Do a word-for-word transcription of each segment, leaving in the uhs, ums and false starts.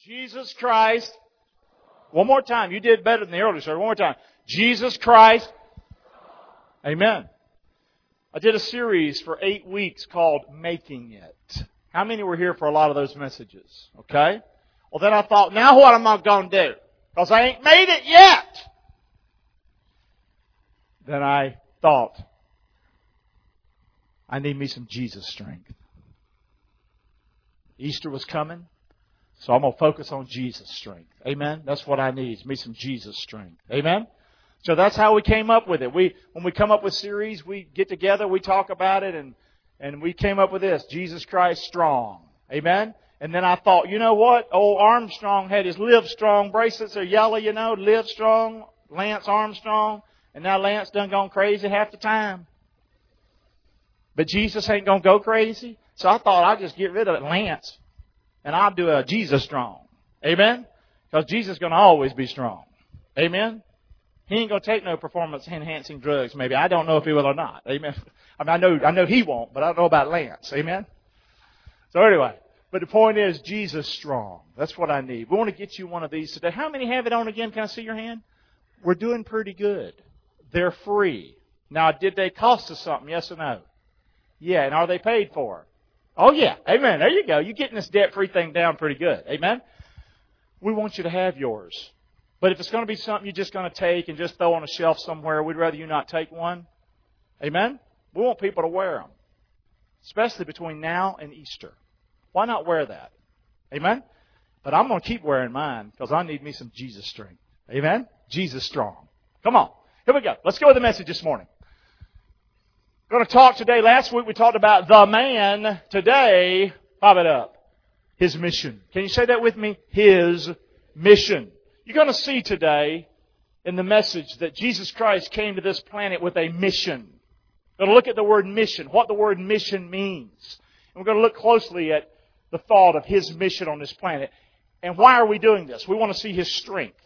Jesus Christ. One more time. You did better than the earlier service. One more time. Jesus Christ. Amen. I did a series for eight weeks called Making It. How many were here for a lot of those messages? Okay? Well, then I thought, now what am I going to do? Because I ain't made it yet. Then I thought, I need me some Jesus strength. Easter was coming, so I'm going to focus on Jesus strength. Amen? That's what I need, me some Jesus strength. Amen? So that's how we came up with it. We, when we come up with series, we get together, we talk about it, and, and we came up with this, Jesus Christ Strong. Amen? And then I thought, you know what? Old Armstrong had his Live Strong bracelets. They're yellow, you know, Live Strong, Lance Armstrong. And now Lance done gone crazy half the time. But Jesus ain't going to go crazy. So I thought I'd just get rid of Lance. And I'll do a Jesus Strong. Amen? Because Jesus is going to always be strong. Amen? He ain't going to take no performance-enhancing drugs, maybe. I don't know if he will or not. Amen? I mean, I know, I know he won't, but I don't know about Lance. Amen? So anyway, but the point is, Jesus Strong. That's what I need. We want to get you one of these today. How many have it on again? Can I see your hand? We're doing pretty good. They're free. Now, did they cost us something? Yes or no? Yeah, and are they paid for? Oh, yeah. Amen. There you go. You're getting this debt-free thing down pretty good. Amen? We want you to have yours. But if it's going to be something you're just going to take and just throw on a shelf somewhere, we'd rather you not take one. Amen? We want people to wear them. Especially between now and Easter. Why not wear that? Amen? But I'm going to keep wearing mine because I need me some Jesus strength. Amen? Jesus Strong. Come on. Here we go. Let's go with the message this morning. We're going to talk today. Last week we talked about the man. Today, pop it up. His mission. Can you say that with me? His mission. You're going to see today in the message that Jesus Christ came to this planet with a mission. We're going to look at the word mission, what the word mission means. And we're going to look closely at the thought of His mission on this planet. And why are we doing this? We want to see His strength.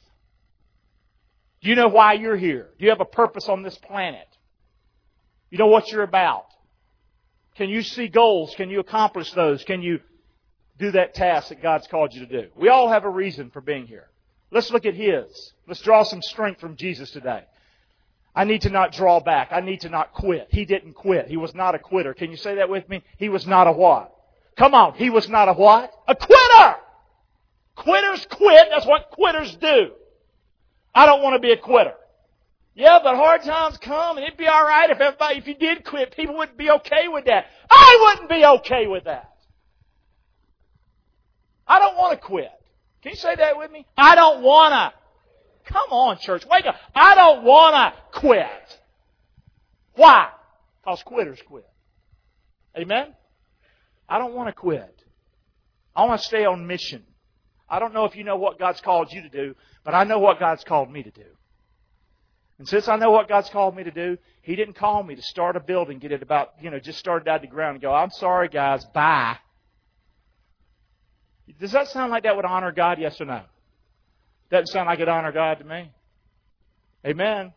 Do you know why you're here? Do you have a purpose on this planet? You know what you're about? Can you see goals? Can you accomplish those? Can you do that task that God's called you to do? We all have a reason for being here. Let's look at His. Let's draw some strength from Jesus today. I need to not draw back. I need to not quit. He didn't quit. He was not a quitter. Can you say that with me? He was not a what? Come on. He was not a what? A quitter! Quitters quit. That's what quitters do. I don't want to be a quitter. Yeah, but hard times come and it'd be all right if everybody, if you did quit, people wouldn't be okay with that. I wouldn't be okay with that. I don't want to quit. Can you say that with me? I don't want to. Come on, church. Wake up. I don't want to quit. Why? Because quitters quit. Amen? I don't want to quit. I want to stay on mission. I don't know if you know what God's called you to do, but I know what God's called me to do. And since I know what God's called me to do, He didn't call me to start a building, get it about, you know, just start it out of the ground and go, I'm sorry, guys, bye. Does that sound like that would honor God, yes or no? Doesn't sound like it honor God to me. Amen.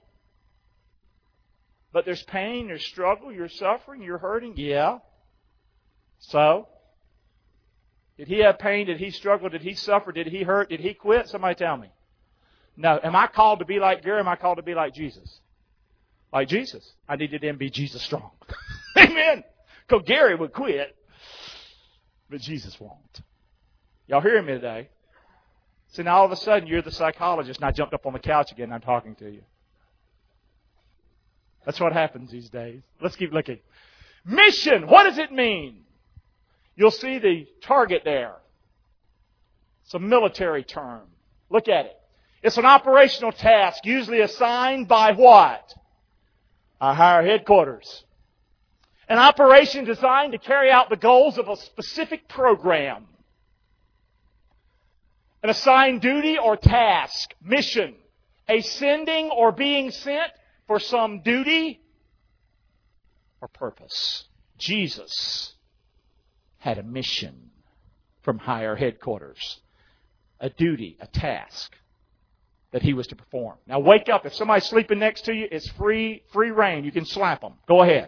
But there's pain, there's struggle, you're suffering, you're hurting. Yeah. So? Did he have pain? Did he struggle? Did he suffer? Did he hurt? Did he quit? Somebody tell me. No. Am I called to be like Gary? Am I called to be like Jesus? Like Jesus. I need to then be Jesus strong. Amen. Because Gary would quit, but Jesus won't. Y'all hearing me today? So now all of a sudden you're the psychologist and I jumped up on the couch again and I'm talking to you. That's what happens these days. Let's keep looking. Mission. What does it mean? You'll see the target there. It's a military term. Look at it. It's an operational task usually assigned by what? Our higher headquarters. An operation designed to carry out the goals of a specific program. An assigned duty or task, mission, a sending or being sent for some duty or purpose. Jesus had a mission from higher headquarters, a duty, a task that He was to perform. Now wake up. If somebody's sleeping next to you, it's free, free reign. You can slap them. Go ahead.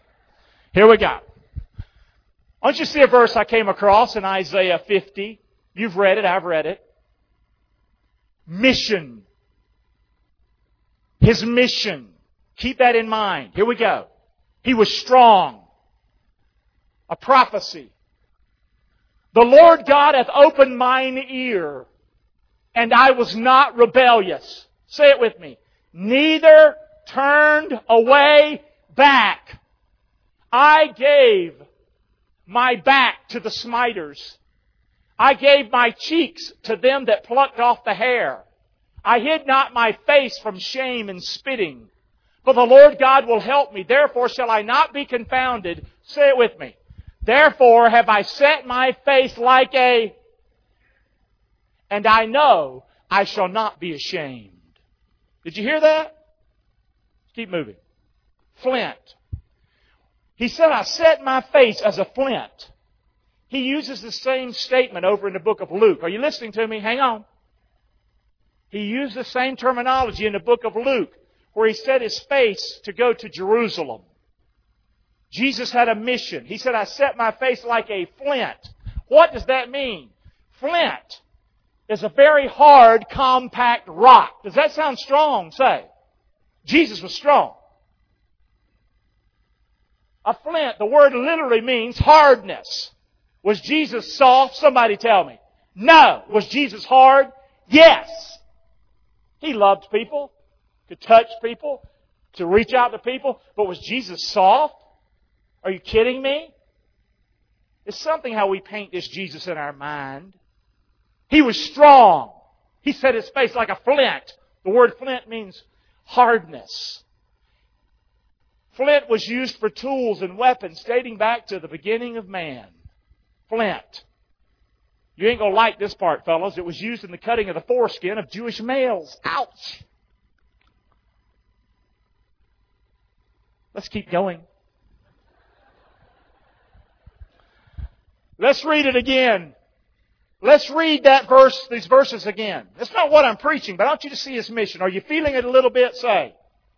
Here we go. I want you to see a verse I came across in Isaiah fifty. You've read it, I've read it. Mission. His mission. Keep that in mind. Here we go. He was strong. A prophecy. The Lord God hath opened mine ear, and I was not rebellious. Say it with me. Neither turned away back. I gave my back to the smiters. I gave my cheeks to them that plucked off the hair. I hid not my face from shame and spitting. For the Lord God will help me. Therefore shall I not be confounded. Say it with me. Therefore have I set my face like a... And I know I shall not be ashamed. Did you hear that? Keep moving. Flint. He said, I set my face as a flint. He uses the same statement over in the book of Luke. Are you listening to me? Hang on. He used the same terminology in the book of Luke, where he set his face to go to Jerusalem. Jesus had a mission. He said, I set my face like a flint. What does that mean? Flint is a very hard, compact rock. Does that sound strong? Say. Jesus was strong. A flint, the word literally means hardness. Was Jesus soft? Somebody tell me. No. Was Jesus hard? Yes. He loved people, could touch people, to reach out to people. But was Jesus soft? Are you kidding me? It's something how we paint this Jesus in our mind. He was strong. He set his face like a flint. The word flint means hardness. Flint was used for tools and weapons dating back to the beginning of man. Flint. You ain't going to like this part, fellows. It was used in the cutting of the foreskin of Jewish males. Ouch! Let's keep going. Let's read it again. Let's read that verse, these verses again. That's not what I'm preaching, but I want you to see His mission. Are you feeling it a little bit? Say.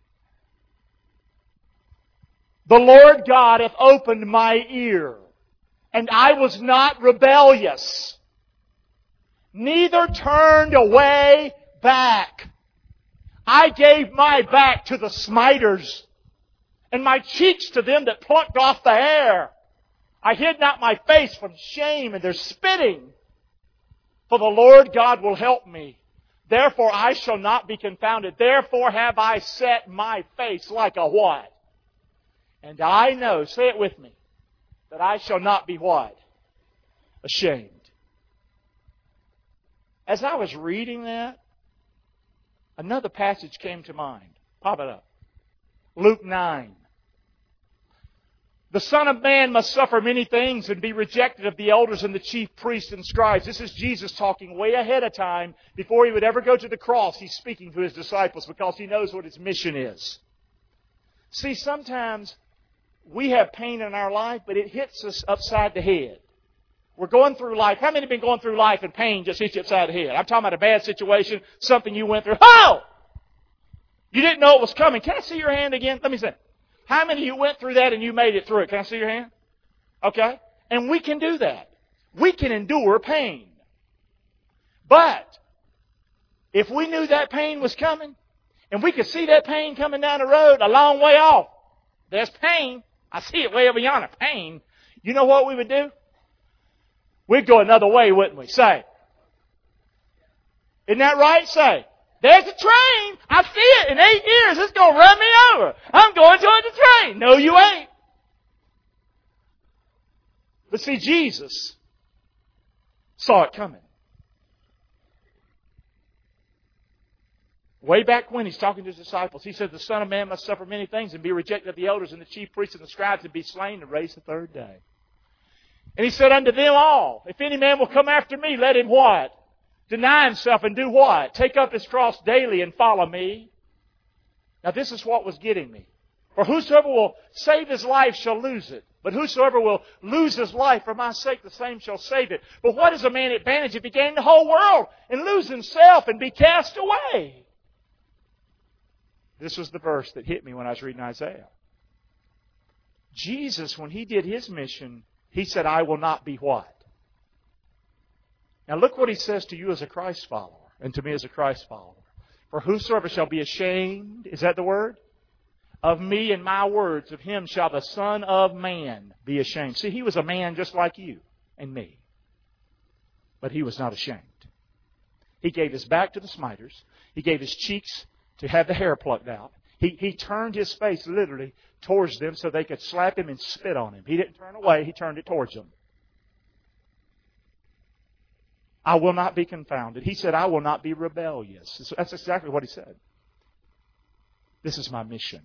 The Lord God hath opened my ear, and I was not rebellious, neither turned away back. I gave my back to the smiters, and my cheeks to them that plucked off the hair. I hid not my face from shame and their spitting. For the Lord God will help me. Therefore I shall not be confounded. Therefore have I set my face like a what? And I know, say it with me, that I shall not be what? Ashamed. As I was reading that, another passage came to mind. Pop it up. Luke nine. The Son of Man must suffer many things and be rejected of the elders and the chief priests and scribes. This is Jesus talking way ahead of time. Before He would ever go to the cross, He's speaking to His disciples because He knows what His mission is. See, sometimes we have pain in our life, but it hits us upside the head. We're going through life. How many have been going through life and pain just hits you upside the head? I'm talking about a bad situation, something you went through. Oh! You didn't know it was coming. Can I see your hand again? Let me see. How many of you went through that and you made it through it? Can I see your hand? Okay. And we can do that. We can endure pain. But if we knew that pain was coming, and we could see that pain coming down the road a long way off, there's pain. I see it way over yonder. Pain. You know what we would do? We'd go another way, wouldn't we? Say. Isn't that right? Say. There's a train. I see it. In eight years, it's going to run me over. I'm going to the train. No, you ain't. But see, Jesus saw it coming. Way back when He's talking to His disciples, He said, the Son of Man must suffer many things and be rejected of the elders and the chief priests and the scribes and be slain and raised the third day. And He said unto them all, if any man will come after me, let him what? Deny himself and do what? Take up his cross daily and follow me. Now this is what was getting me. For whosoever will save his life shall lose it. But whosoever will lose his life for my sake, the same shall save it. But what is a man advantage if he gain the whole world and lose himself and be cast away? This was the verse that hit me when I was reading Isaiah. Jesus, when He did His mission, He said, I will not be what? Now look what he says to you as a Christ follower and to me as a Christ follower. For whosoever shall be ashamed, is that the word? Of me and my words, of him shall the Son of Man be ashamed. See, he was a man just like you and me. But he was not ashamed. He gave his back to the smiters. He gave his cheeks to have the hair plucked out. He, he turned his face literally towards them so they could slap him and spit on him. He didn't turn away. He turned it towards them. I will not be confounded. He said, I will not be rebellious. That's exactly what he said. This is my mission.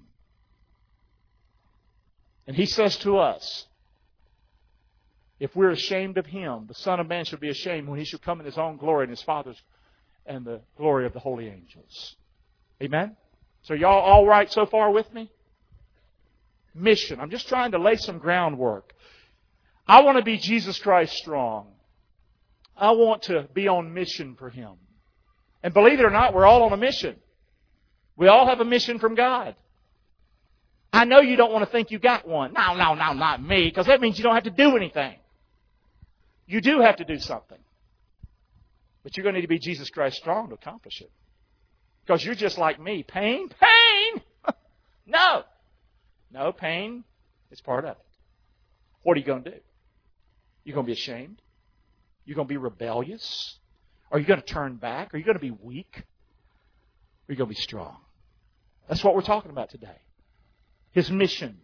And he says to us, if we're ashamed of Him, the Son of Man shall be ashamed when He shall come in His own glory and His Father's and the glory of the holy angels. Amen? So y'all all right so far with me? Mission. I'm just trying to lay some groundwork. I want to be Jesus Christ strong. I want to be on mission for Him. And believe it or not, we're all on a mission. We all have a mission from God. I know you don't want to think you got one. No, no, no, not me, because that means you don't have to do anything. You do have to do something. But you're going to need to be Jesus Christ strong to accomplish it. Because you're just like me. Pain? Pain! No. No, pain is part of it. What are you going to do? You're going to be ashamed? You're going to be rebellious? Are you going to turn back? Are you going to be weak? Or are you going to be strong? That's what we're talking about today. His mission.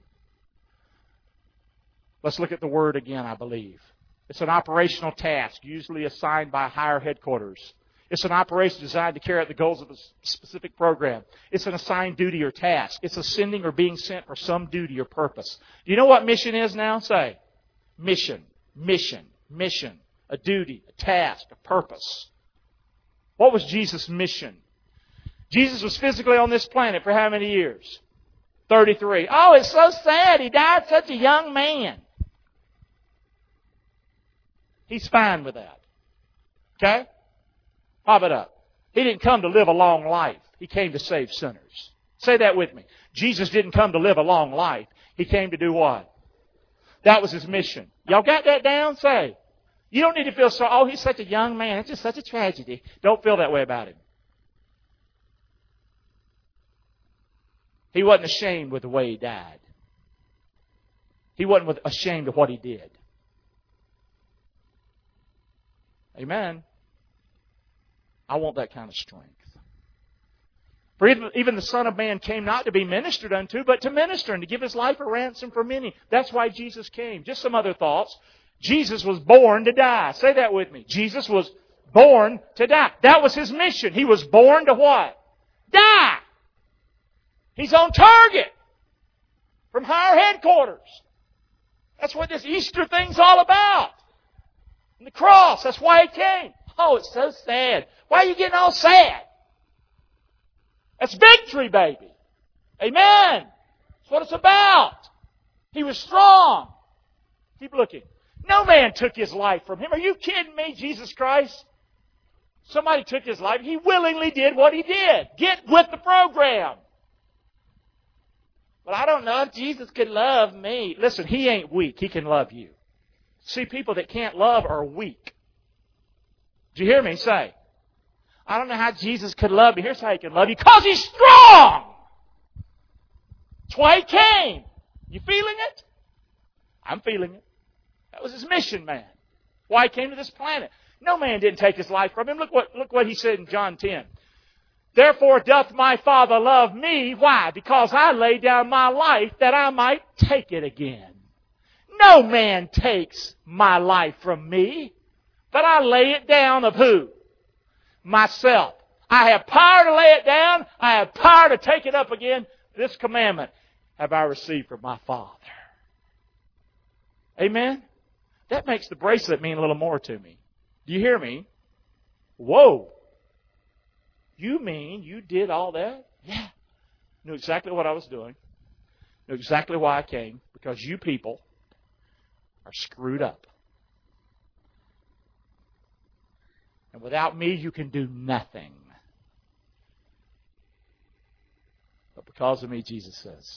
Let's look at the word again, I believe. It's an operational task, usually assigned by higher headquarters. It's an operation designed to carry out the goals of a specific program. It's an assigned duty or task. It's a sending or being sent for some duty or purpose. Do you know what mission is now? Say, mission, mission, mission, a duty, a task, a purpose. What was Jesus' mission? Jesus was physically on this planet for how many years? thirty-three. Oh, it's so sad. He died such a young man. He's fine with that. Okay? Pop it up. He didn't come to live a long life. He came to save sinners. Say that with me. Jesus didn't come to live a long life. He came to do what? That was His mission. Y'all got that down? Say. You don't need to feel so, oh, he's such a young man. It's just such a tragedy. Don't feel that way about him. He wasn't ashamed with the way He died. He wasn't ashamed of what He did. Amen. I want that kind of strength. For even the Son of Man came not to be ministered unto, but to minister and to give His life a ransom for many. That's why Jesus came. Just some other thoughts. Jesus was born to die. Say that with me. Jesus was born to die. That was His mission. He was born to what? Die. He's on target from higher headquarters. That's what this Easter thing's all about. And the cross, that's why He came. Oh, it's so sad. Why are you getting all sad? That's victory, baby. Amen. That's what it's about. He was strong. Keep looking. No man took His life from Him. Are you kidding me, Jesus Christ? Somebody took His life. He willingly did what He did. Get with the program. But I don't know if Jesus could love me. Listen, He ain't weak. He can love you. See, people that can't love are weak. Do you hear me say? I don't know how Jesus could love me. Here's how He can love you. Because He's strong. That's why He came. You feeling it? I'm feeling it. That was His mission, man. Why He came to this planet. No man didn't take His life from Him. Look what, look what He said in John ten. Therefore doth my Father love me. Why? Because I lay down my life that I might take it again. No man takes my life from me, but I lay it down of who? Myself. I have power to lay it down. I have power to take it up again. This commandment have I received from my Father. Amen? That makes the bracelet mean a little more to me. Do you hear me? Whoa. You mean you did all that? Yeah. Knew exactly what I was doing. Knew exactly why I came. Because you people are screwed up. And without me, you can do nothing. But because of me, Jesus says,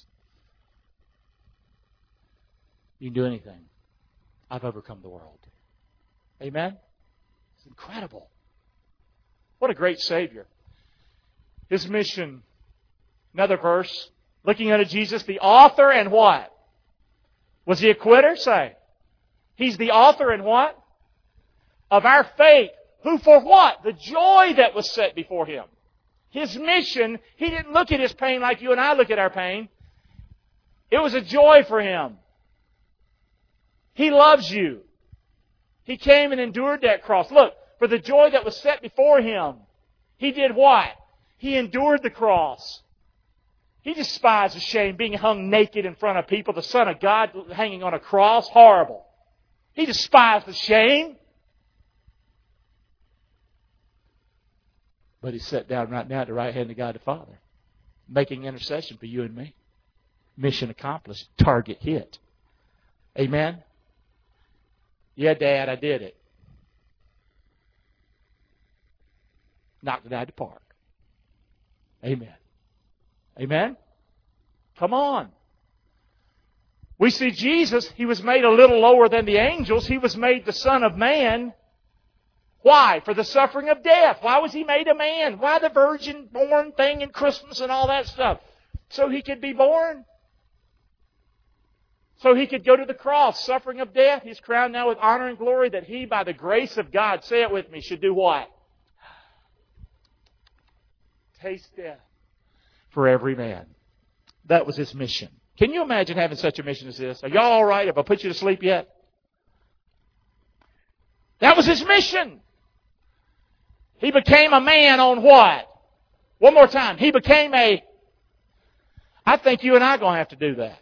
you can do anything. I've overcome the world. Amen? It's incredible. What a great Savior. His mission. Another verse. Looking unto Jesus, the author and what? Was He a quitter? Say. He's the author and what? Of our faith. Who for what? The joy that was set before Him. His mission, He didn't look at His pain like you and I look at our pain. It was a joy for Him. He loves you. He came and endured that cross. Look, for the joy that was set before Him, He did what? He endured the cross. He despised the shame, being hung naked in front of people, the Son of God hanging on a cross. Horrible. He despised the shame. But He sat down right now at the right hand of God the Father, making intercession for you and me. Mission accomplished. Target hit. Amen? Yeah, Dad, I did it. Knocked it out of the park. Amen. Amen? Come on. We see Jesus, He was made a little lower than the angels. He was made the Son of Man. Why? For the suffering of death. Why was He made a man? Why the virgin born thing and Christmas and all that stuff? So He could be born. So He could go to the cross, suffering of death. He's crowned now with honor and glory that He, by the grace of God, say it with me, should do what? Taste death for every man. That was His mission. Can you imagine having such a mission as this? Are y'all all right? Have I put you to sleep yet? That was His mission. He became a man on what? One more time. He became a... I think you and I are going to have to do that.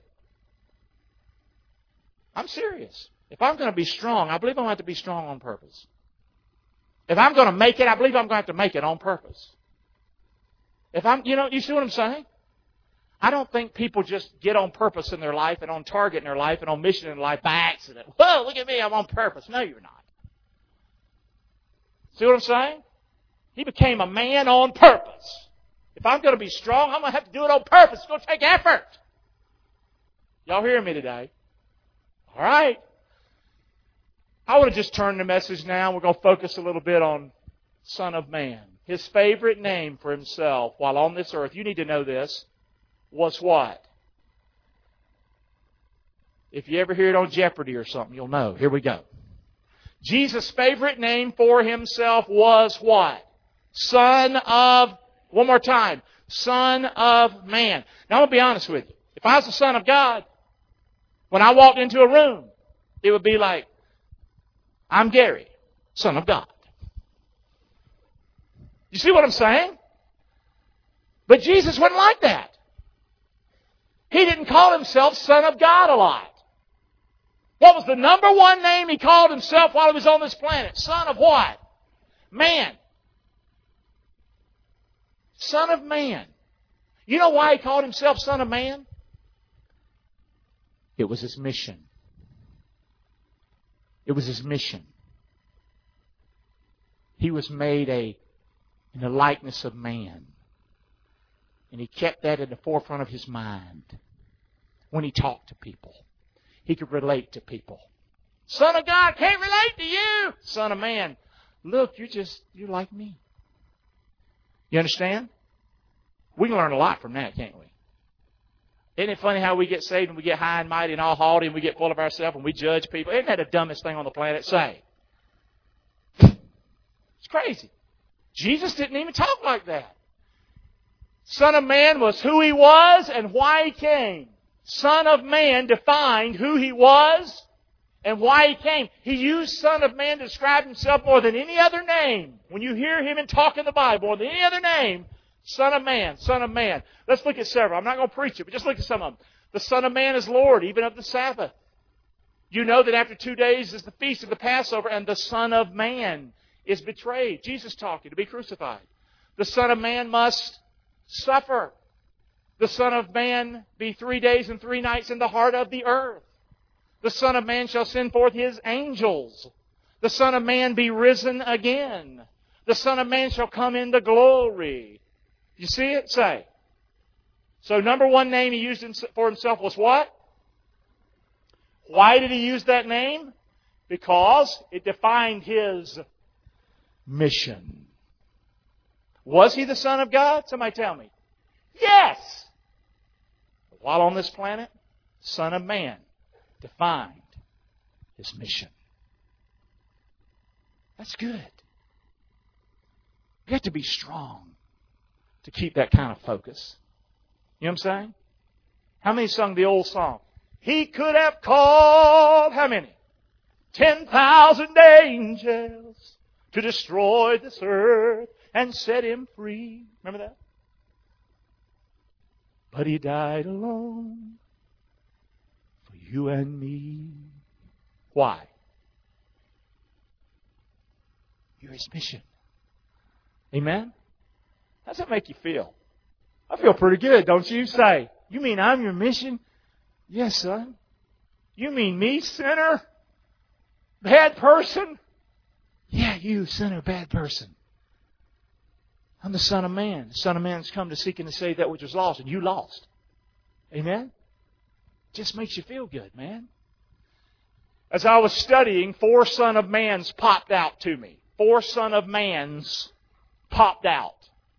I'm serious. If I'm going to be strong, I believe I'm going to have to be strong on purpose. If I'm going to make it, I believe I'm going to have to make it on purpose. If I'm, you know, you see what I'm saying? I don't think people just get on purpose in their life and on target in their life and on mission in life by accident. Whoa, look at me, I'm on purpose. No, you're not. See what I'm saying? He became a man on purpose. If I'm going to be strong, I'm going to have to do it on purpose. It's going to take effort. Y'all hearing me today? All right. I want to just turn the message now. We're going to focus a little bit on Son of Man. His favorite name for Himself while on this earth, you need to know this, was what? If you ever hear it on Jeopardy or something, you'll know. Here we go. Jesus' favorite name for Himself was what? Son of, one more time, Son of Man. Now, I'm going to be honest with you. If I was the Son of God, when I walked into a room, it would be like, I'm Gary, Son of God. You see what I'm saying? But Jesus wasn't like that. He didn't call Himself Son of God a lot. What was the number one name He called Himself while He was on this planet? Son of what? Man. Son of Man. You know why He called Himself Son of Man? It was His mission. It was His mission. He was made a in the likeness of man. And He kept that in the forefront of His mind. When He talked to people, He could relate to people. Son of God, can't relate to you. Son of Man, look, you're just, you're like me. You understand? We can learn a lot from that, can't we? Isn't it funny how we get saved and we get high and mighty and all haughty and we get full of ourselves and we judge people? Isn't that the dumbest thing on the planet? Say. It's crazy. Jesus didn't even talk like that. Son of Man was who He was and why He came. Son of Man defined who He was and why He came. He used Son of Man to describe Himself more than any other name. When you hear Him and talk in the Bible, more than any other name, Son of Man, Son of Man. Let's look at several. I'm not going to preach it, but just look at some of them. The Son of Man is Lord, even of the Sabbath. You know that after two days is the feast of the Passover, and the Son of Man is betrayed. Jesus talking, to be crucified. The Son of Man must suffer. The Son of Man be three days and three nights in the heart of the earth. The Son of Man shall send forth His angels. The Son of Man be risen again. The Son of Man shall come into glory. You see it? Say. So number one name He used for Himself was what? Why did He use that name? Because it defined His mission. Was He the Son of God? Somebody tell me. Yes! But while on this planet, Son of Man defined His mission. That's good. You have to be strong to keep that kind of focus. You know what I'm saying? How many sung the old song? He could have called, how many? Ten thousand angels to destroy this earth and set Him free. Remember that? But He died alone for you and me. Why? You're His mission. Amen? How does that make you feel? I feel pretty good, don't you? Say, you mean I'm your mission? Yes, son. You mean me, sinner? Bad person? Yeah, you, sinner, bad person. I'm the Son of Man. The Son of Man has come to seek and to save that which was lost, and you lost. Amen? Just makes you feel good, man. As I was studying, four Son of Mans popped out to me. Four Son of Mans popped out.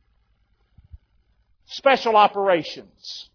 Special operations.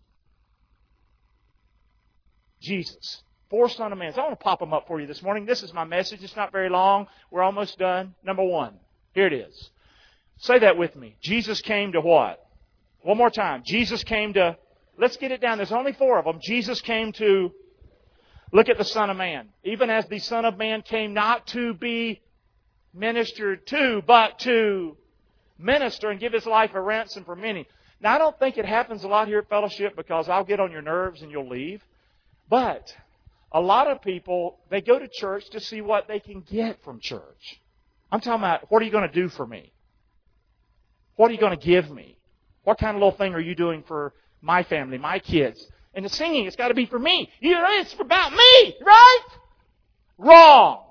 Jesus. Four Son of Mans. I want to pop them up for you this morning. This is my message. It's not very long. We're almost done. Number one. Here it is. Say that with me. Jesus came to what? One more time. Jesus came to... Let's get it down. There's only four of them. Jesus came to... Look at the Son of Man. Even as the Son of Man came not to be ministered to, but to minister and give His life a ransom for many. Now, I don't think it happens a lot here at Fellowship because I'll get on your nerves and you'll leave. But a lot of people, they go to church to see what they can get from church. I'm talking about, what are you going to do for me? What are you going to give me? What kind of little thing are you doing for my family, my kids? And the singing, it's got to be for me. You know, it's about me, right? Wrong.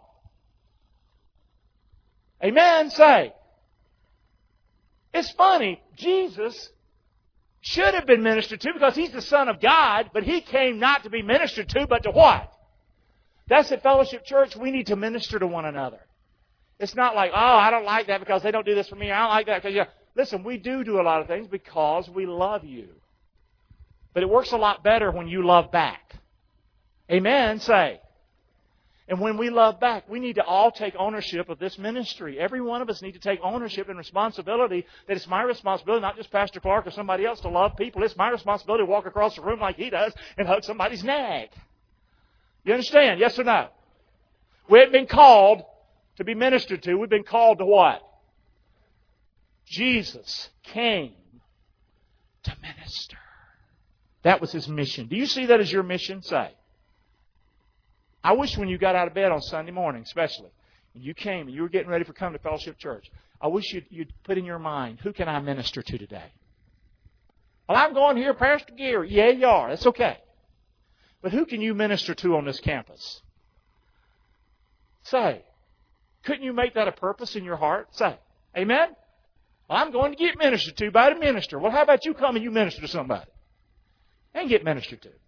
Amen? Say. It's funny. Jesus should have been ministered to because He's the Son of God, but He came not to be ministered to, but to what? That's at Fellowship Church. We need to minister to one another. It's not like, oh, I don't like that because they don't do this for me. I don't like that because, yeah. Listen, we do do a lot of things because we love you. But it works a lot better when you love back. Amen? Say. And when we love back, we need to all take ownership of this ministry. Every one of us need to take ownership and responsibility that it's my responsibility, not just Pastor Clark or somebody else, to love people. It's my responsibility to walk across the room like he does and hug somebody's neck. You understand? Yes or no? We haven't been called to be ministered to. We've been called to what? Jesus came to minister. That was His mission. Do you see that as your mission? Say. I wish when you got out of bed on Sunday morning, especially, and you came and you were getting ready for coming to Fellowship Church, I wish you'd, you'd put in your mind, who can I minister to today? Well, I'm going here, Pastor Gary. Yeah, you are. That's okay. But who can you minister to on this campus? Say. Couldn't you make that a purpose in your heart? Say. Amen? Well, I'm going to get ministered to by the minister. Well, how about you come and you minister to somebody? And get ministered to.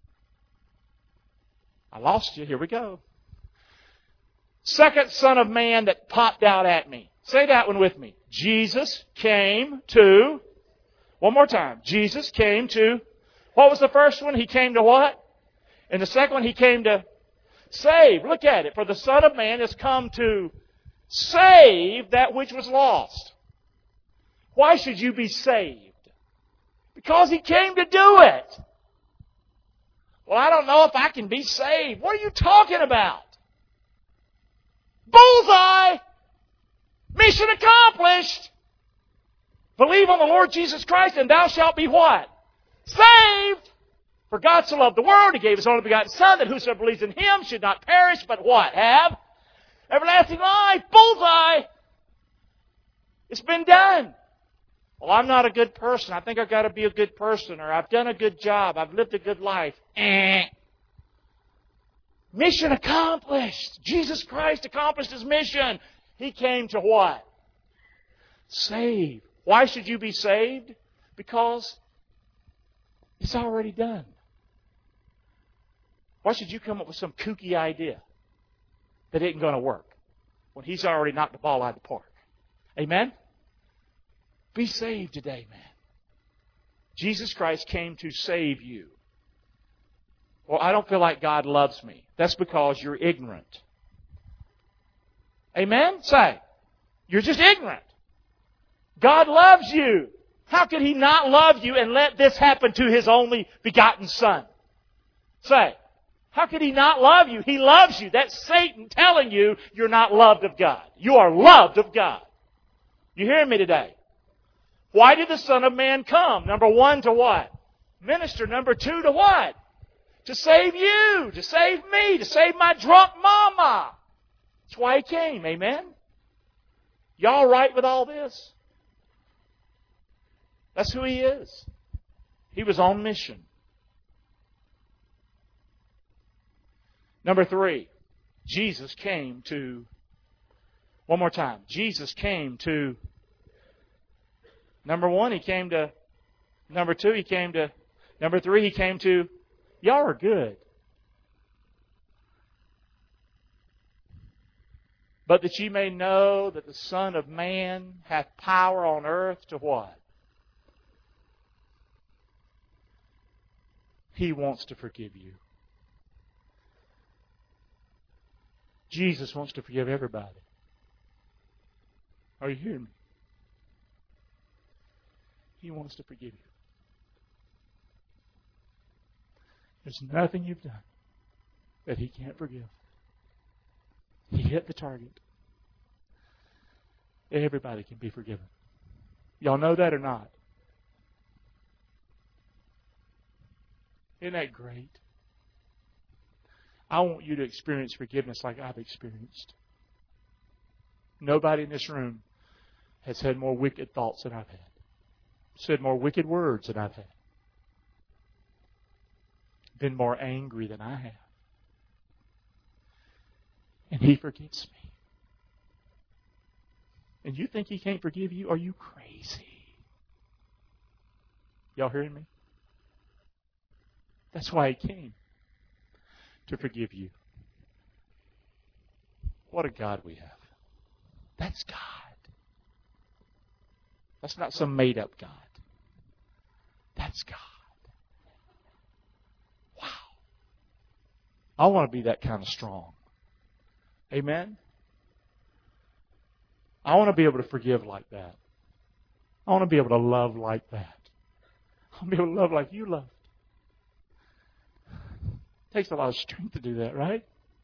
I lost you. Here we go. Second Son of Man that popped out at me. Say that one with me. Jesus came to... One more time. Jesus came to... What was the first one? He came to what? And the second one, He came to save. Look at it. For the Son of Man has come to save that which was lost. Why should you be saved? Because He came to do it. Well, I don't know if I can be saved. What are you talking about? Bullseye! Mission accomplished! Believe on the Lord Jesus Christ and thou shalt be what? Saved! For God so loved the world, He gave His only begotten Son, that whosoever believes in Him should not perish, but what? Have everlasting life. Bullseye! It's been done. Well, I'm not a good person. I think I've got to be a good person. Or I've done a good job. I've lived a good life. Eh. Mission accomplished. Jesus Christ accomplished His mission. He came to what? Save. Why should you be saved? Because it's already done. Why should you come up with some kooky idea that isn't going to work when He's already knocked the ball out of the park? Amen? Be saved today, man. Jesus Christ came to save you. Well, I don't feel like God loves me. That's because you're ignorant. Amen? Say, you're just ignorant. God loves you. How could He not love you and let this happen to His only begotten Son? Say, how could He not love you? He loves you. That's Satan telling you you're not loved of God. You are loved of God. You hearing me today? Why did the Son of Man come? Number one, to what? Minister. Number two, to what? To save you. To save me. To save my drunk mama. That's why He came. Amen? Y'all right with all this? That's who He is. He was on mission. Number three, Jesus came to, one more time, Jesus came to, number one, He came to, number two, He came to, number three, He came to, y'all are good. But that ye may know that the Son of Man hath power on earth to what? He wants to forgive you. Jesus wants to forgive everybody. Are you hearing me? He wants to forgive you. There's nothing you've done that He can't forgive. He hit the target. Everybody can be forgiven. Y'all know that or not? Isn't that great? I want you to experience forgiveness like I've experienced. Nobody in this room has had more wicked thoughts than I've had. Said more wicked words than I've had. Been more angry than I have. And He forgives me. And you think He can't forgive you? Are you crazy? Y'all hearing me? That's why He came. To forgive you. What a God we have. That's God. That's not some made-up God. That's God. Wow. I want to be that kind of strong. Amen? I want to be able to forgive like that. I want to be able to love like that. I want to be able to love like you love. It takes a lot of strength to do that, right?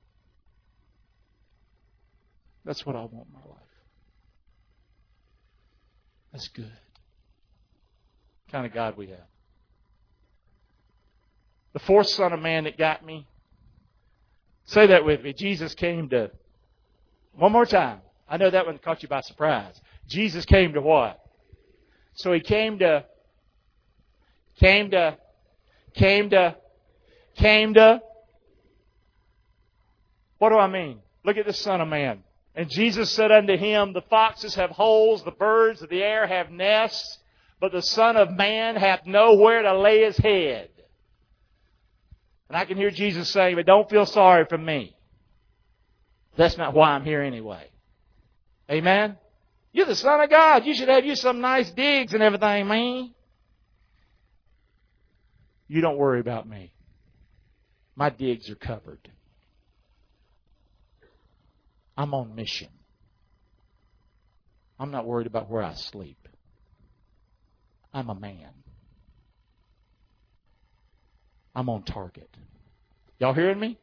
That's what I want in my life. That's good. What kind of God we have. The fourth Son of Man that got me. Say that with me. Jesus came to, one more time. I know that one caught you by surprise. Jesus came to what? So He came to, came to, came to, Came to, what do I mean? Look at the Son of Man. And Jesus said unto Him, the foxes have holes, the birds of the air have nests, but the Son of Man hath nowhere to lay His head. And I can hear Jesus saying, but don't feel sorry for me. That's not why I'm here anyway. Amen? You're the Son of God. You should have you some nice digs and everything, man. You don't worry about me. My digs are covered. I'm on mission. I'm not worried about where I sleep. I'm a man. I'm on target. Y'all hearing me?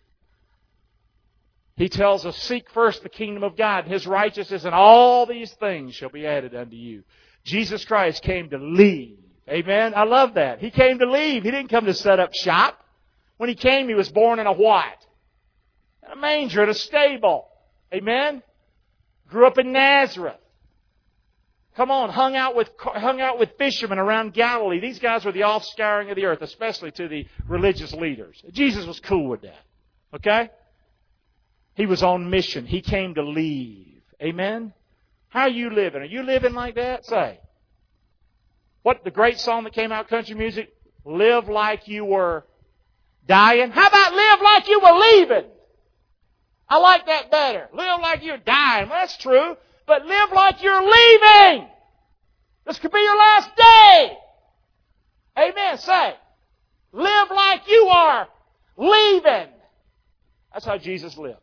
He tells us, seek first the kingdom of God, His righteousness, and all these things shall be added unto you. Jesus Christ came to leave. Amen? I love that. He came to leave. He didn't come to set up shop. When He came, He was born in a what? In a manger, in a stable. Amen? Grew up in Nazareth. Come on, hung out with hung out with fishermen around Galilee. These guys were the offscouring of the earth, especially to the religious leaders. Jesus was cool with that. Okay? He was on mission. He came to leave. Amen? How are you living? Are you living like that? Say. What, the great song that came out, country music? Live like you were dying. How about live like you were leaving? I like that better. Live like you're dying. Well, that's true. but live like you're leaving. This could be your last day. Amen. Say, live like you are leaving. That's how Jesus lived.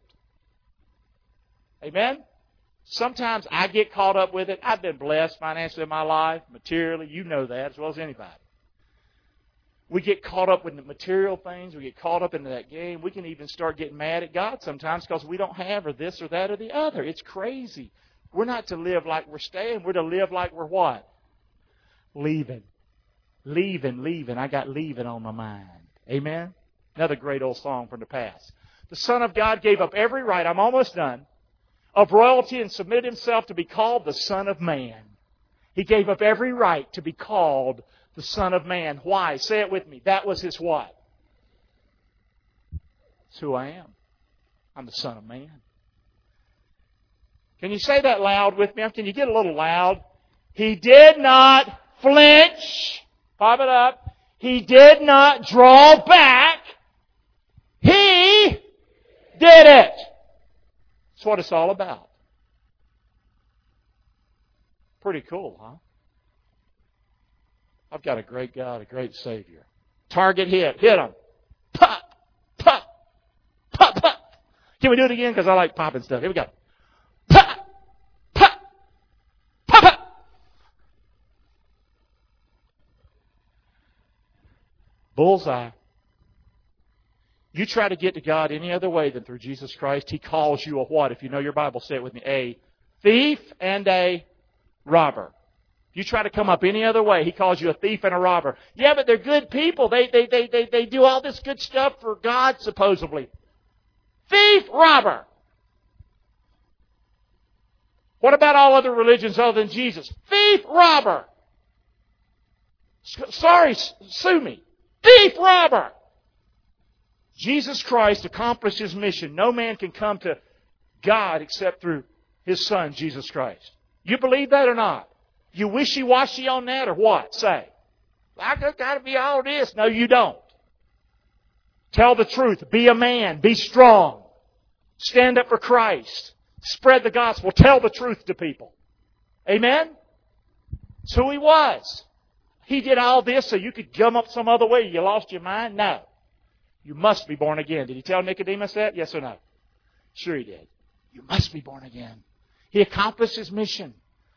Amen. Sometimes I get caught up with it. I've been blessed financially in my life, materially. You know that as well as anybody. We get caught up with the material things. We get caught up into that game. We can even start getting mad at God sometimes because we don't have or this or that or the other. It's crazy. We're not to live like we're staying. We're to live like we're what? Leaving. Leaving, leaving. I got leaving on my mind. Amen? Another great old song from the past. The Son of God gave up every right. I'm almost done. Of royalty and submitted Himself to be called the Son of Man. He gave up every right to be called the Son of Man. Why? Say it with me. That was His what? It's who I am. I'm the Son of Man. Can you say that loud with me? Can you get a little loud? He did not flinch. Pop it up. He did not draw back. He did it. That's what it's all about. Pretty cool, huh? I've got a great God, a great Savior. Target hit. Hit him. Pop. Pop. Pop, pop. Can we do it again? Because I like popping stuff. Here we go. Pop. Pop. Pop, pop. Bullseye. You try to get to God any other way than through Jesus Christ, He calls you a what? If you know your Bible, say it with me. A thief and a robber. If you try to come up any other way, He calls you a thief and a robber. Yeah, but they're good people. They, they, they, they, they do all this good stuff for God, supposedly. Thief, robber. What about all other religions other than Jesus? Thief, robber. Sorry, sue me. Thief, robber. Jesus Christ accomplished His mission. No man can come to God except through His Son, Jesus Christ. You believe that or not? You wishy-washy on that or what? Say. I've got to be all this. No, you don't. Tell the truth. Be a man. Be strong. Stand up for Christ. Spread the gospel. Tell the truth to people. Amen? That's who He was. He did all this so you could come up some other way. You lost your mind? No. You must be born again. Did He tell Nicodemus that? Yes or no? Sure He did. You must be born again. He accomplished His mission.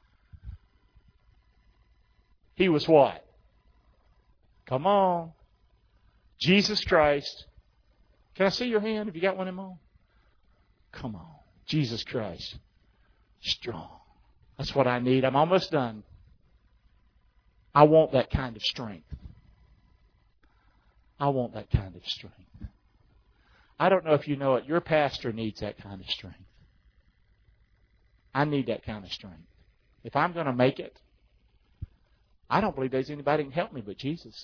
He was what? Come on. Jesus Christ. Can I see your hand? Have you got one in mind? Come on. Jesus Christ. Strong. That's what I need. I'm almost done. I want that kind of strength. I want that kind of strength. I don't know if you know it. Your pastor needs that kind of strength. I need that kind of strength. If I'm going to make it, I don't believe there's anybody who can help me but Jesus.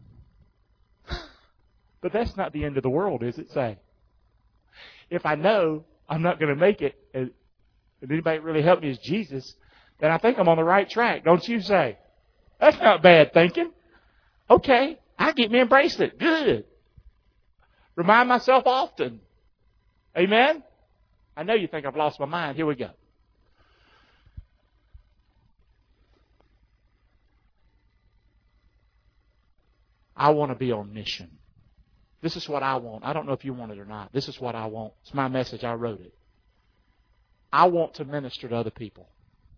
But that's not the end of the world, is it? Say. If I know I'm not going to make it, and anybody really help me is Jesus, then I think I'm on the right track. Don't you say? That's not bad thinking. Okay, I get me a bracelet. Good. Remind myself often. Amen? I know you think I've lost my mind. Here we go. I want to be on mission. This is what I want. I don't know if you want it or not. This is what I want. It's my message. I wrote it. I want to minister to other people.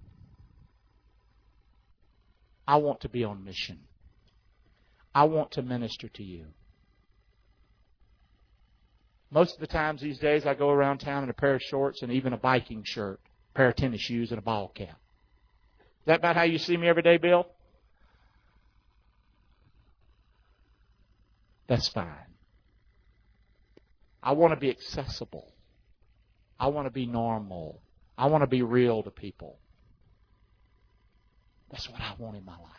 I want to be on mission. I want to minister to you. Most of the times these days I go around town in a pair of shorts and even a biking shirt, a pair of tennis shoes, and a ball cap. Is that about how you see me every day, Bill? That's fine. I want to be accessible. I want to be normal. I want to be real to people. That's what I want in my life.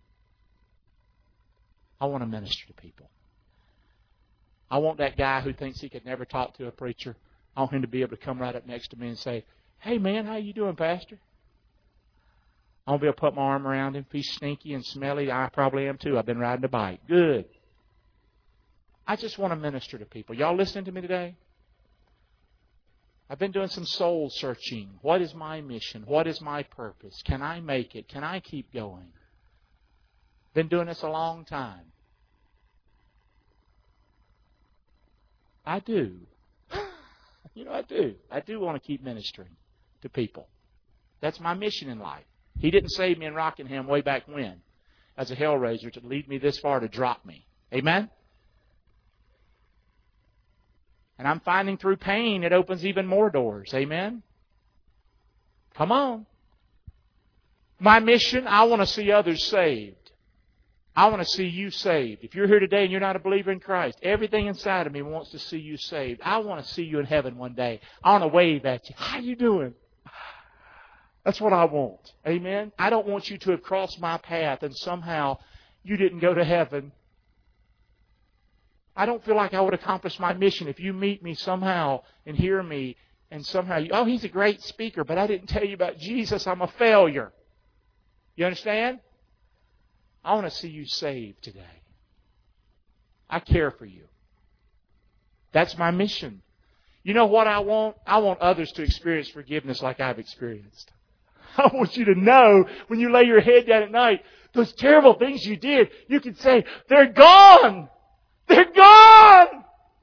I want to minister to people. I want that guy who thinks he could never talk to a preacher. I want him to be able to come right up next to me and say, "Hey man, how you doing, Pastor?" I want to be able to put my arm around him. If he's stinky and smelly, I probably am too. I've been riding a bike. Good. I just want to minister to people. Y'all listening to me today? I've been doing some soul searching. What is my mission? What is my purpose? Can I make it? Can I keep going? Been doing this a long time. I do. You know, I do. I do want to keep ministering to people. That's my mission in life. He didn't save me in Rockingham way back when as a hellraiser to lead me this far to drop me. Amen? And I'm finding through pain it opens even more doors. Amen? Come on. My mission, I want to see others saved. I want to see you saved. If you're here today and you're not a believer in Christ, everything inside of me wants to see you saved. I want to see you in heaven one day. I want to wave at you. How you doing? That's what I want. Amen? I don't want you to have crossed my path and somehow you didn't go to heaven. I don't feel like I would accomplish my mission if you meet me somehow and hear me and somehow you, oh, he's a great speaker, but I didn't tell you about Jesus. I'm a failure. You understand? I want to see you saved today. I care for you. That's my mission. You know what I want? I want others to experience forgiveness like I've experienced. I want you to know when you lay your head down at night, those terrible things you did, you can say, they're gone! They're gone!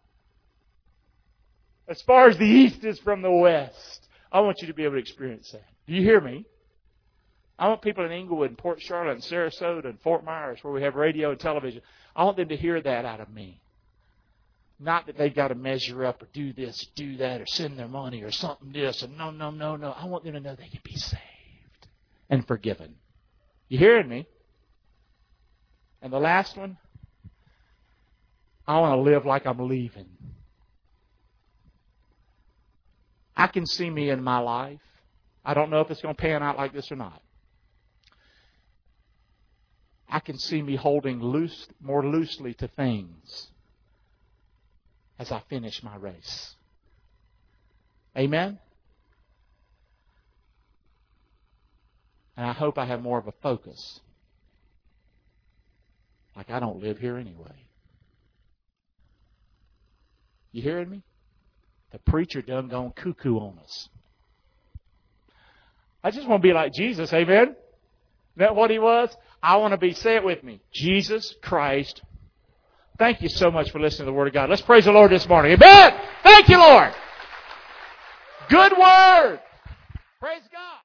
As far as the east is from the west. I want you to be able to experience that. Do you hear me? I want people in Inglewood and Port Charlotte and Sarasota and Fort Myers where we have radio and television. I want them to hear that out of me. Not that they've got to measure up or do this, do that, or send their money or something this. And no, no, no, no. I want them to know they can be saved and forgiven. You hearing me? And the last one, I want to live like I'm leaving. I can see me in my life. I don't know if it's going to pan out like this or not. I can see me holding loose, more loosely to things as I finish my race. Amen? And I hope I have more of a focus. Like I don't live here anyway. You hearing me? The preacher done gone cuckoo on us. I just want to be like Jesus, amen? Isn't that what He was? I want to be, say it with me, Jesus Christ. Thank you so much for listening to the Word of God. Let's praise the Lord this morning. Amen! Thank you, Lord! Good Word! Praise God!